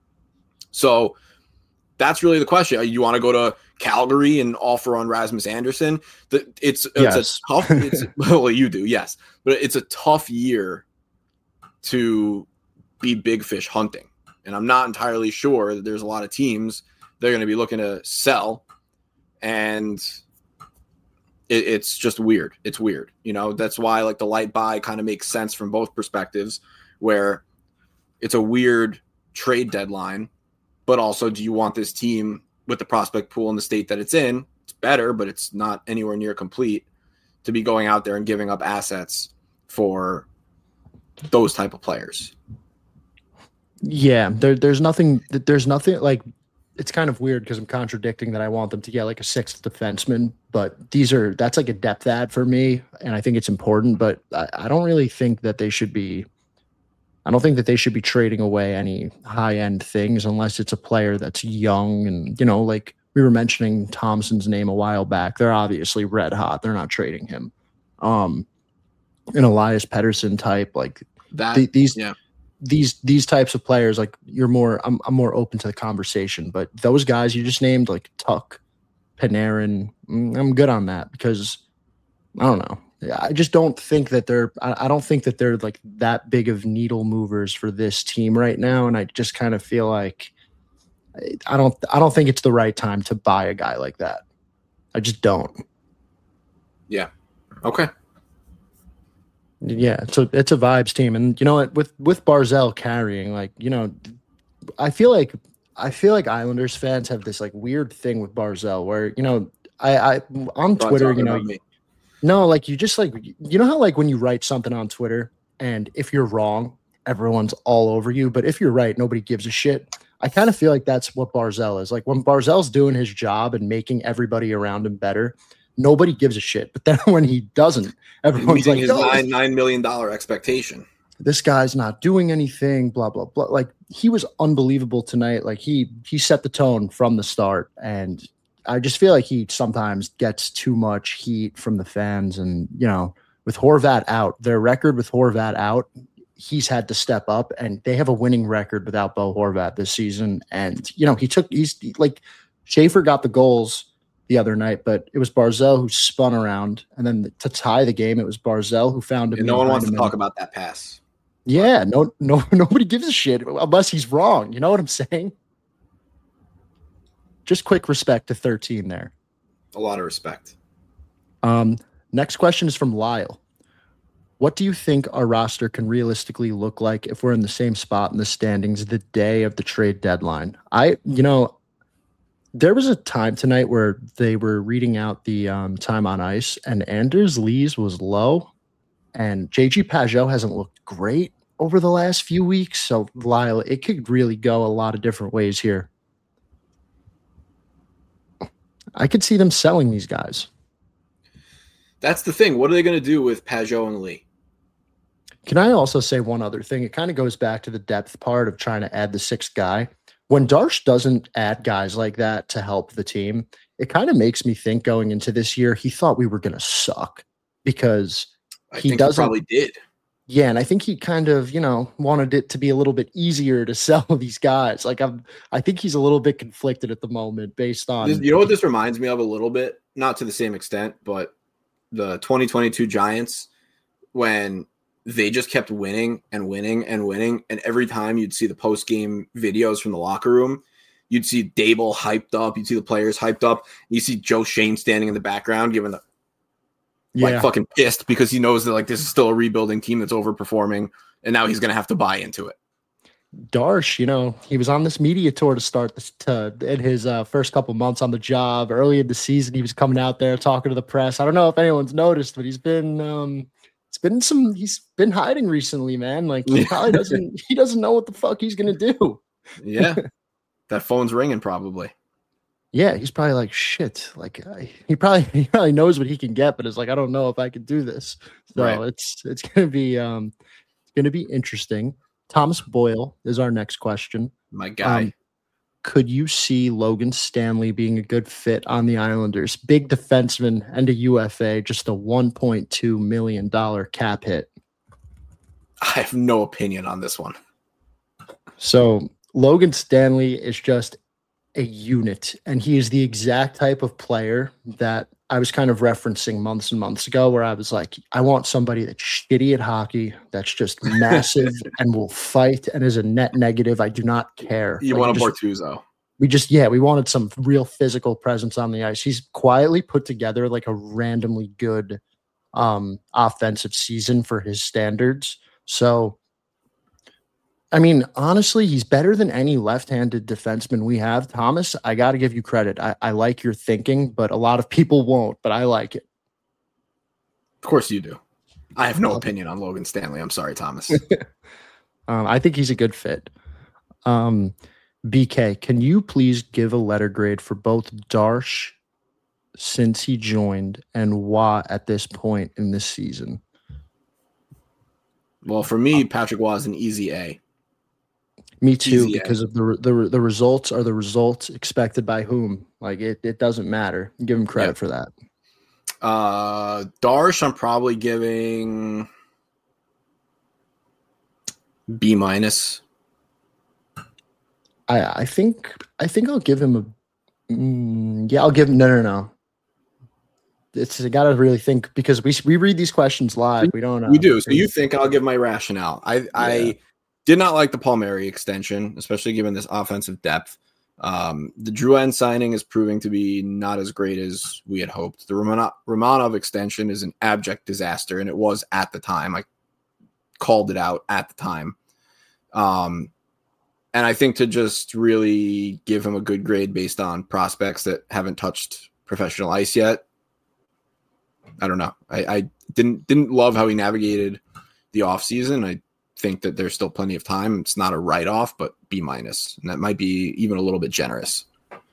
So that's really the question. You want to go to Calgary and offer on Rasmus Anderson? It's, it's yes. a tough. It's, well, you do, yes, but it's a tough year to be big fish hunting, and I'm not entirely sure that there's a lot of teams they're going to be looking to sell, and it, it's just weird. It's weird. You know, that's why like the light buy kind of makes sense from both perspectives, where it's a weird trade deadline, but also do you want this team with the prospect pool in the state that it's in? It's better, but it's not anywhere near complete to be going out there and giving up assets for those type of players. Yeah, there, there's nothing, there's nothing like, it's kind of weird because I'm contradicting that I want them to get like a sixth defenseman, but these are, that's like a depth ad for me. And I think it's important, but I, I don't really think that they should be, I don't think that they should be trading away any high end things unless it's a player that's young. And, you know, like we were mentioning Thompson's name a while back. They're obviously red hot. They're not trading him. Um, an Elias Pettersson type, like that, th- these, yeah. These these types of players, like you're more, I'm I'm more open to the conversation. But those guys you just named, like Tuck, Panarin, I'm good on that because I don't know. I just don't think that they're I, I don't think that they're like that big of needle movers for this team right now. And I just kind of feel like I don't I don't think it's the right time to buy a guy like that. I just don't. Yeah. Okay. Yeah, so it's a vibes team. And you know what, with with Barzell carrying, like, you know, I feel like I feel like Islanders fans have this like weird thing with Barzell where, you know, I, I on Twitter, you know, no, like you just like, you know how like when you write something on Twitter and if you're wrong, everyone's all over you. But if you're right, nobody gives a shit. I kind of feel like that's what Barzell is. Like when Barzell's doing his job and making everybody around him better, nobody gives a shit. But then when he doesn't, everyone's meeting like, his no, nine nine million dollar expectation. This guy's not doing anything, blah, blah, blah. Like he was unbelievable tonight. Like he he set the tone from the start. And I just feel like he sometimes gets too much heat from the fans. And, you know, with Horvat out, their record with Horvat out, he's had to step up, and they have a winning record without Bo Horvat this season. And, you know, he took, he's like, Schaefer got the goals the other night, but it was Barzell who spun around. And then to tie the game, it was Barzell who found him. And no one wants to talk about that pass. Yeah, no, no, nobody gives a shit unless he's wrong. You know what I'm saying? Just quick respect to thirteen there. A lot of respect. Um, next question is from Lyle. What do you think our roster can realistically look like if we're in the same spot in the standings the day of the trade deadline? I, you know, there was a time tonight where they were reading out the um, time on ice, and Anders Lees was low, and J G Pajot hasn't looked great over the last few weeks. So, Lyle, it could really go a lot of different ways here. I could see them selling these guys. That's the thing. What are they going to do with Pajot and Lee? Can I also say one other thing? It kind of goes back to the depth part of trying to add the sixth guy. When Darsh doesn't add guys like that to help the team, it kind of makes me think going into this year, he thought we were going to suck because I he think doesn't. He probably did. Yeah, and I think he kind of, you know, wanted it to be a little bit easier to sell these guys. Like I'm, I think he's a little bit conflicted at the moment based on. This, you know what this reminds me of a little bit, not to the same extent, but the twenty twenty-two Giants when they just kept winning and winning and winning, and every time you'd see the post game videos from the locker room, you'd see Dable hyped up, you'd see the players hyped up, and you see Joe Shane standing in the background giving the. Like Yeah. fucking pissed because he knows that like this is still a rebuilding team that's overperforming, and now he's gonna have to buy into it. Darsh, you know, he was on this media tour to start this to in his uh, first couple months on the job. Early in the season, he was coming out there talking to the press. I don't know if anyone's noticed, but he's been um it's been some he's been hiding recently, man. Like he probably doesn't he doesn't know what the fuck he's gonna do. Yeah, that phone's ringing probably. Yeah, he's probably like shit. Like I, he probably he probably knows what he can get, but it's like I don't know if I can do this. So Right. it's it's gonna be um it's gonna be interesting. Thomas Boyle is our next question. My guy. Um, could you see Logan Stanley being a good fit on the Islanders? Big defenseman and a U F A, just a one point two million dollars cap hit. I have no opinion on this one. So Logan Stanley is just a unit, and he is the exact type of player that I was kind of referencing months and months ago, where I was like, I want somebody that's shitty at hockey, that's just massive and will fight and is a net negative. I do not care. You Like, want a just- Bortuzzo. We just, yeah, we wanted some real physical presence on the ice. He's quietly put together like a randomly good um, offensive season for his standards. So, I mean, honestly, he's better than any left-handed defenseman we have. Thomas, I got to give you credit. I, I like your thinking, but a lot of people won't, but I like it. Of course you do. I have no opinion on Logan Stanley. I'm sorry, Thomas. Um, I think he's a good fit. Um, B K, can you please give a letter grade for both Darsh since he joined and Waugh at this point in this season? Well, for me, Patrick Waugh is an easy A. Me too, Easy A. because of the the the results are the results expected by whom. Like it, it doesn't matter. Give him credit Yeah. for that. Uh, Darsh, I'm probably giving B minus. I I think I think I'll give him a mm, yeah. I'll give him no no no. it's you got to really think because we we read these questions live. We don't. Uh, we do. So you think I'll give my rationale? I yeah. I did not like the Palmieri extension, especially given this offensive depth. Um, the Drouin signing is proving to be not as great as we had hoped. The Romanov, Romanov extension is an abject disaster, and it was at the time. I called it out at the time. Um, and I think to just really give him a good grade based on prospects that haven't touched professional ice yet, I don't know. I, I didn't didn't love how he navigated the offseason. I think that there's still plenty of time. It's not a write-off, but B minus, and that might be even a little bit generous.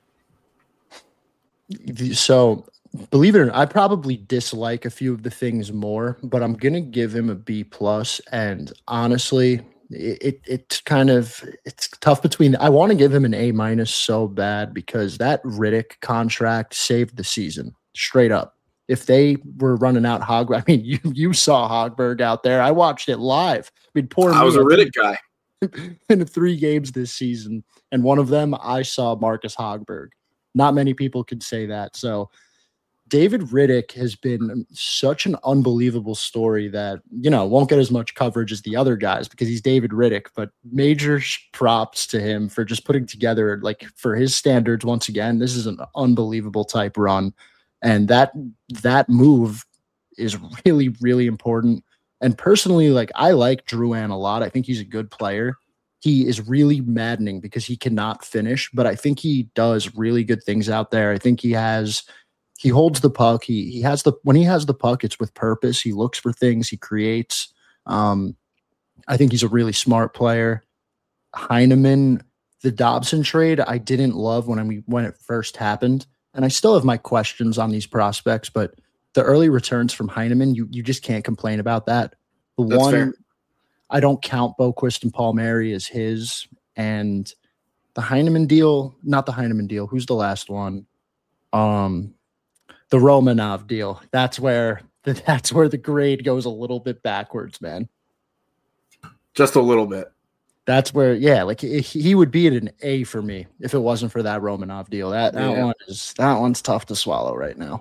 So, believe it or not, I probably dislike a few of the things more, but I'm gonna give him a B plus. And honestly, it, it it's kind of it's tough between. I want to give him an A minus so bad because that Riddick contract saved the season straight up. If they were running out Hogberg, I mean, you you saw Hogberg out there. I watched it live. I mean, poor I was a Riddick guy in three games this season, and one of them I saw Marcus Hogberg. Not many people could say that. So David Riddick has been such an unbelievable story that, you know, won't get as much coverage as the other guys because he's David Riddick, but major props to him for just putting together, like, for his standards. Once again, this is an unbelievable type run. And that that move is really, really important. And personally, like, I like Drouin a lot. I think he's a good player. He is really maddening because he cannot finish, but I think he does really good things out there. I think he has he holds the puck. He he has the when he has the puck, it's with purpose. He looks for things, he creates. Um, I think he's a really smart player. Heineman, the Dobson trade, I didn't love when I when it first happened. And I still have my questions on these prospects, but the early returns from Heineman, you you just can't complain about that. The That's one, fair. I don't count Boquist and Palmieri as his, and the Heineman deal, not the Heineman deal. Who's the last one? Um, the Romanov deal. That's where that's where the grade goes a little bit backwards, man. Just a little bit. That's where, yeah, like he would be at an A for me if it wasn't for that Romanov deal. That that Yeah. one is that one's tough to swallow right now.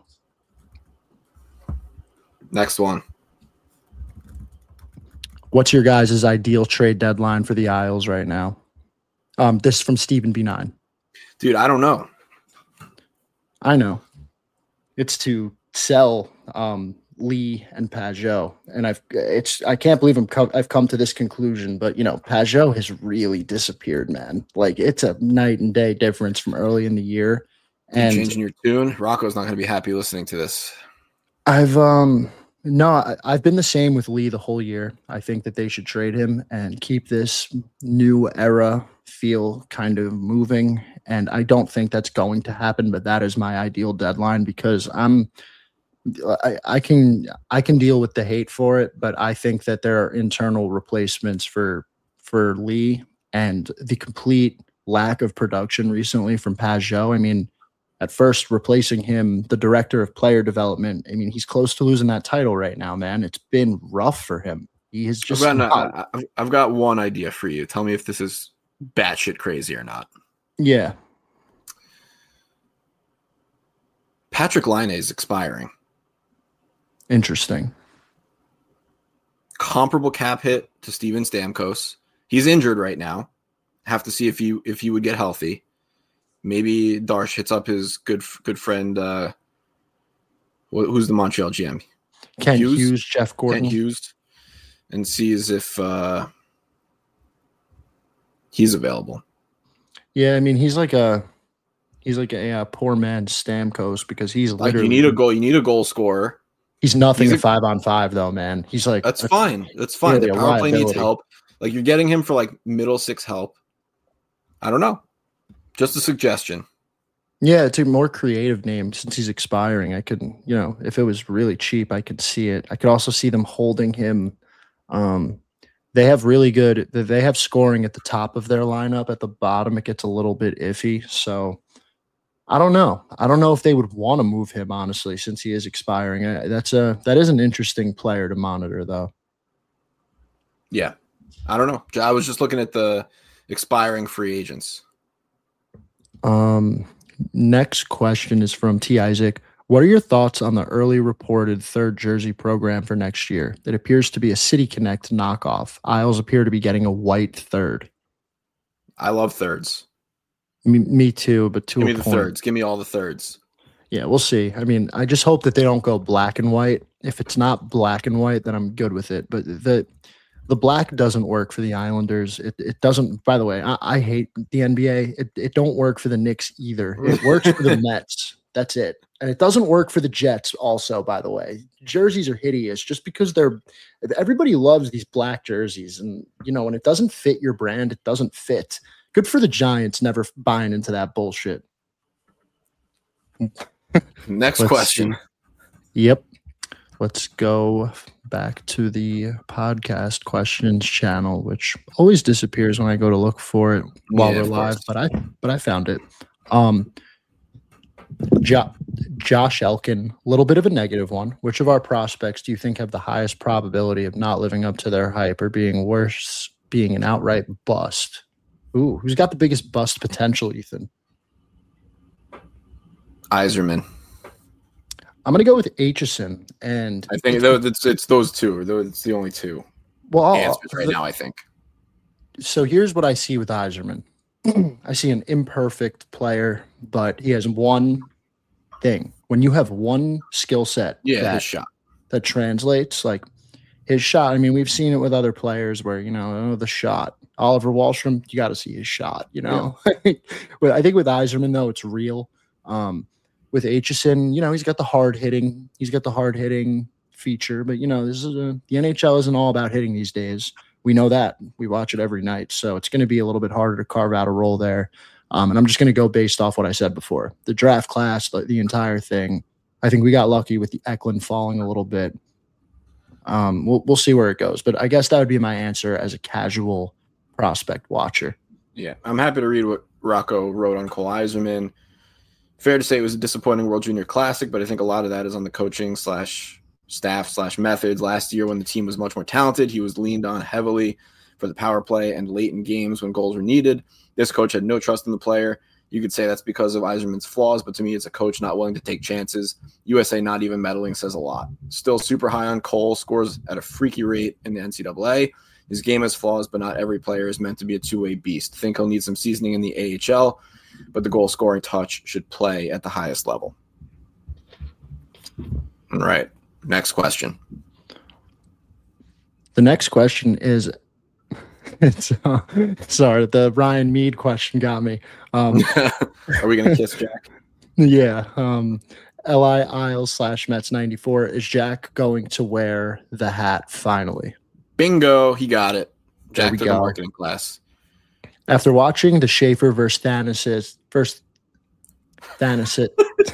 Next one. What's your guys' ideal trade deadline for the Isles right now? Um, this is from Stephen B nine. Dude, I don't know. I know. It's to sell um, Lee and Pajot, and I've it's I can't believe I'm co- I've come to this conclusion, but you know, Pajot has really disappeared, man. Like, it's a night and day difference from early in the year. You And changing your tune? Rocco's not going to be happy listening to this. I've um no, I, I've been the same with Lee the whole year. I think that they should trade him and keep this new era feel kind of moving. And I don't think that's going to happen, but that is my ideal deadline because I'm I, I can I can deal with the hate for it, but I think that there are internal replacements for for Lee and the complete lack of production recently from Pajot. I mean, at first, replacing him, the director of player development, I mean, he's close to losing that title right now, man. It's been rough for him. He has just. I've got, not- I've, I've got one idea for you. Tell me if this is batshit crazy or not. Yeah. Patrick Laine is expiring. Interesting. Comparable cap hit to Steven Stamkos. He's injured right now. Have to see if you if he would get healthy. Maybe Darsh hits up his good good friend. Uh, wh- who's the Montreal G M? Ken Hughes? Hughes, Jeff Gordon. Kent Hughes, and sees if uh, he's available. Yeah, I mean, he's like a he's like a, uh poor man Stamkos because he's Like, literally you need a goal. You need a goal scorer. he's nothing he's at a- five on five though, man. He's like That's a- fine. That's fine. really The a power play needs liability. help. Like, you're getting him for like middle six help. I don't know. Just a suggestion. Yeah, it's a more creative name since he's expiring. I could, you know, if it was really cheap, I could see it. I could also see them holding him. Um, they have really good, they have scoring at the top of their lineup. At the bottom, it gets a little bit iffy. So I don't know. I don't know if they would want to move him, honestly, since he is expiring. I, that's a, that is an interesting player to monitor, though. Yeah. I don't know. I was just looking at the expiring free agents. Um, next question is from T. Isaac. What are your thoughts on the early reported third jersey program for next year? It appears to be a City Connect knockoff. Isles appear to be getting a white third. I love thirds. Me, me too, but to Give a me the point. thirds. Give me all the thirds. Yeah, we'll see. I mean, I just hope that they don't go black and white. If it's not black and white, then I'm good with it. But the the black doesn't work for the Islanders. It it doesn't. By the way, I, I hate the N B A. It it don't work for the Knicks either. It works for the Mets. That's it. And it doesn't work for the Jets also, by the way. Jerseys are hideous just because they're everybody loves these black jerseys. And you know, when it doesn't fit your brand, it doesn't fit. Good for the Giants never buying into that bullshit. Next Let's question. see. Yep. Let's go back to the podcast questions channel, which always disappears when I go to look for it while Yeah, we're of live, course. but I but I found it. Um jo- Josh Elkin, a little bit of a negative one. Which of our prospects do you think have the highest probability of not living up to their hype or being worse, being an outright bust? Ooh, who's got the biggest bust potential, Ethan? Iserman. I'm going to go with Aitchison. And I think though it's it's those two. Though it's the only two well, answers right the- now. I think. So here's what I see with Iserman. I see an imperfect player, but he has one thing. When you have one skill set Yeah, that, his shot. that translates, like his shot. I mean, we've seen it with other players where, you know, oh, the shot. Oliver Wahlstrom, you got to see his shot, you know. But I think with Iserman, though, it's real. Um, with Aitchison, you know, he's got the hard hitting. He's got the hard hitting feature. But, you know, this is a, the N H L isn't all about hitting these days. We know that. We watch it every night. So it's going to be a little bit harder to carve out a role there. Um, and I'm just going to go based off what I said before. The draft class, the, the entire thing. I think we got lucky with the Eklund falling a little bit. Um, we'll we'll see where it goes. But I guess that would be my answer as a casual prospect watcher. Yeah, I'm happy to read what Rocco wrote on Cole Iserman. Fair to say it was a disappointing World Junior Classic, but I think a lot of that is on the coaching slash staff slash methods. Last year when the team was much more talented, he was leaned on heavily for the power play and late in games when goals were needed. This coach had no trust in the player. You could say that's because of Iserman's flaws, but to me, it's a coach not willing to take chances. U S A not even meddling says a lot. Still super high on Cole, scores at a freaky rate in the N C double A. His game has flaws, but not every player is meant to be a two-way beast. Think he'll need some seasoning in the A H L, but the goal-scoring touch should play at the highest level. All right, next question. The next question is, it's uh, sorry, the Ryan Mead question got me. Um, Are we going to kiss Jack? yeah. Um, L I Isles slash Mets ninety-four. Is Jack going to wear the hat finally? Bingo, he got it. There Jack we took a go. marketing class. After watching the Schaefer versus Thanasis, first Thanasis.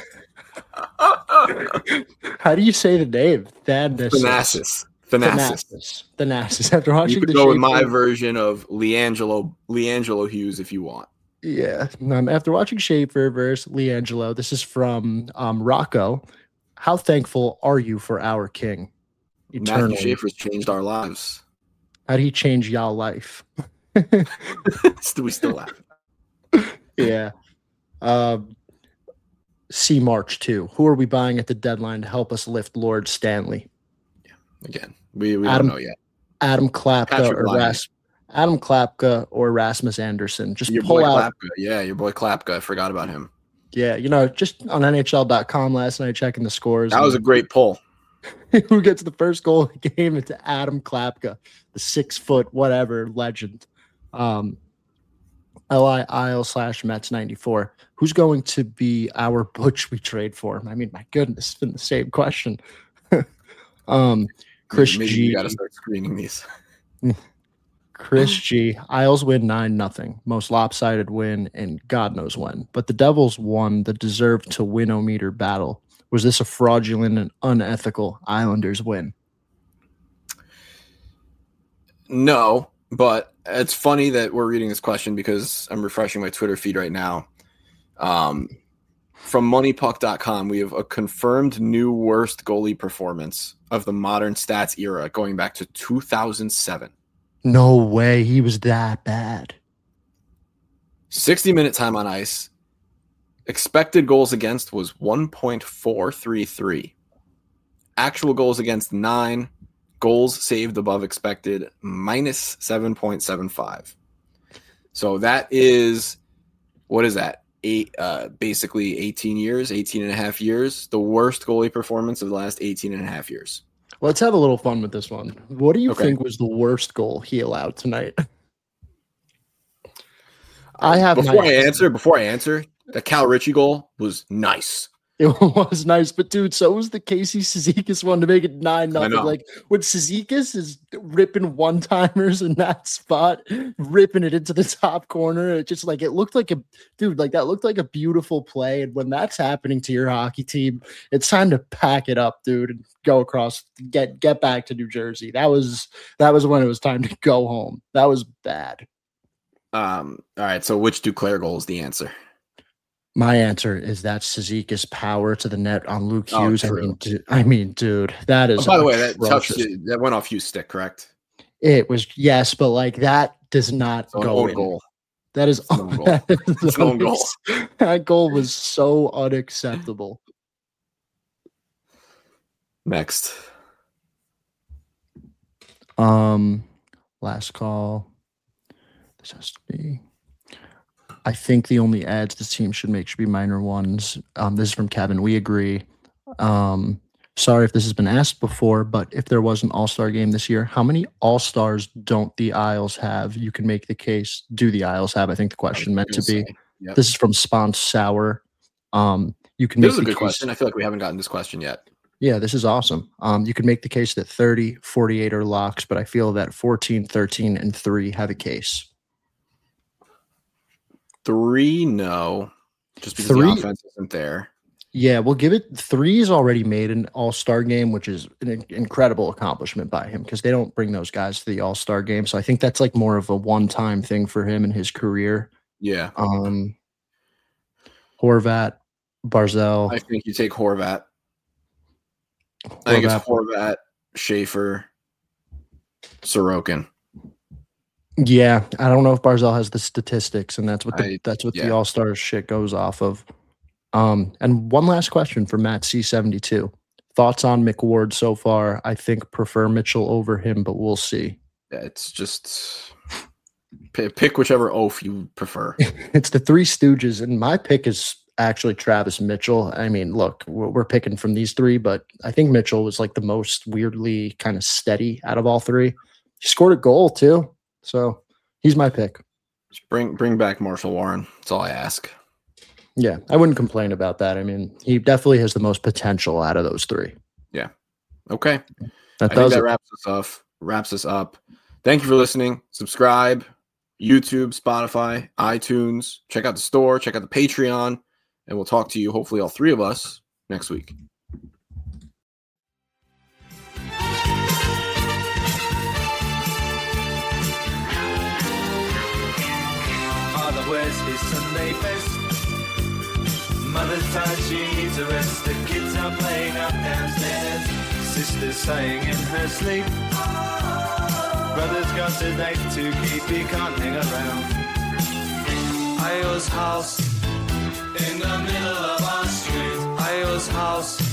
How do you say the name? Thanasis. Thanasis. Thanasis. Thanasis. Thanasis. After watching You could the go with Schaefer, my version of Leangelo, Leangelo Hughes if you want. yeah. Um, after watching Schaefer versus Leangelo, this is from um, Rocco. How thankful are you for our king? Matthew Eternally. Schaefer's changed our lives. How do he change y'all life? we still laugh. Yeah. Um, C March two. Who are we buying at the deadline to help us lift Lord Stanley? Again, we, we Adam- don't know yet. Adam Klapka Patrick or Laine. Ras- Adam Klapka or Rasmus Anderson. Just Your pull boy out. Klapka. Yeah, your boy Klapka. I forgot about him. Yeah, you know, just on N H L dot com last night checking the scores. That was a great pull. Who gets the first goal of the game? It's Adam Klapka, the six foot whatever legend. Um, L I Isle slash Mets ninety-four. Who's going to be our Butch we trade for? I mean, my goodness, it's been the same question. um, Chris Maybe G. you got to start screening these. Chris G. Isles win nine nothing. Most lopsided win in God knows when. But the Devils won the deserved to win-o-meter battle. Was this a fraudulent and unethical Islanders win? No, but it's funny that we're reading this question because I'm refreshing my Twitter feed right now. Um, from money puck dot com, we have a confirmed new worst goalie performance of the modern stats era going back to two thousand seven. No way. He was that bad. sixty minute time on ice, Expected goals against was one point four three three. Actual goals against nine. Goals saved above expected minus seven point seven five. So that is, what is that? Eight, uh, basically eighteen years, eighteen and a half years. The worst goalie performance of the last eighteen and a half years. Let's have a little fun with this one. What do you Okay. think was the worst goal he allowed tonight? I have Before my I answer, before I answer, the Cal Ritchie goal was nice. It was nice, but dude, so was the Casey Cizikas one to make it nine nothing. know. Like when Cizikas is ripping one timers in that spot, ripping it into the top corner, it just like it looked like a dude, like that looked like a beautiful play. And when that's happening to your hockey team, it's time to pack it up, dude, and go across, get get back to New Jersey. That was that was when it was time to go home. That was bad. Um, all right, so which Duclair goal is the answer? My answer is that Cizikas power to the net on Luke Oh, Hughes. I true. mean, dude, I mean, dude, that is. Oh, by the way, that touched atrocious. that went off Hughes' stick, correct? It was yes, but like that does not So an go own in. goal. That is It's an own goal. that, is It's an own goal. that goal was so unacceptable. Next. Um, last call. This has to be. I think the only ads this team should make should be minor ones. Um, this is from Kevin. We agree. Um, sorry if this has been asked before, but if there was an All-Star game this year, how many All-Stars don't the Isles have? You can make the case. Do the Isles have? I think the question meant to be. Yep. This is from Spons Sour. Um, you can make This is a the good case- question. I feel like we haven't gotten this question yet. Yeah, this is awesome. Um, you could make the case that thirty, forty-eight are locks, but I feel that fourteen, thirteen, and three have a case. Three, no. Just because Three- the offense isn't there. Yeah, we'll give it three. Is already made an All-Star game, which is an in- incredible accomplishment by him because they don't bring those guys to the All-Star game. So I think that's like more of a one-time thing for him in his career. Yeah. Um, Horvat, Barzell, I think you take Horvat. I think it's Horvat, Schaefer, Sorokin. Yeah, I don't know if Barzell has the statistics, and that's what the I- that's what yeah. the All Star shit goes off of. Um, and one last question for Matt C seventy-two. Thoughts on McWard so far? I think prefer Mitchell over him, but we'll see. Yeah, it's just p- pick whichever oaf you prefer. It's the Three Stooges, and my pick is actually Travis Mitchell. I mean, look, we're, we're picking from these three, but I think Mitchell was like the most weirdly kind of steady out of all three. He scored a goal too, so he's my pick. Just bring bring back Marshall Warren. That's all I ask. Yeah, I wouldn't complain about that. I mean, he definitely has the most potential out of those three. Okay. That I think does that it. wraps us up. Wraps us up. Thank you for listening. Subscribe, YouTube, Spotify, iTunes. Check out the store. Check out the Patreon, and we'll talk to you. Hopefully, all three of us next week. Father wears his Sunday best. Mother's tired, she needs a rest. The kids are playing up downstairs. Sister's sighing in her sleep. Brother's got a date to keep, he can't hang around. Io's house in the middle of our street. Io's house